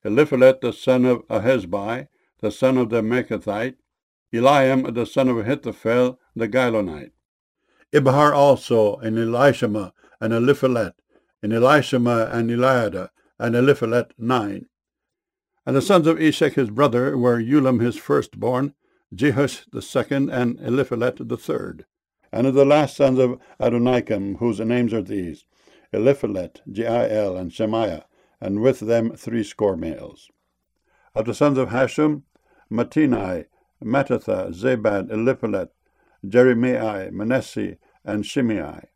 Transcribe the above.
Eliphalet the son of Ahesbai, the son of the Mechathite, Eliam the son of Ahithophel the Gilonite. Ibhar also, and Elishama, and Eliphalet, and Elishama, and Eliada, and Eliphalet 9. And the sons of Eshek his brother were Ulam his firstborn, Jehush the second, and Eliphalet the third. And of the last sons of Adonikam, whose names are these, Eliphalet, Jeiel, and Shemaiah, and with them 60 males. Of the sons of Hashum, Matinai, Mattatha, Zabad, Eliphalet, Jeremiah, Manasseh, and Shimei.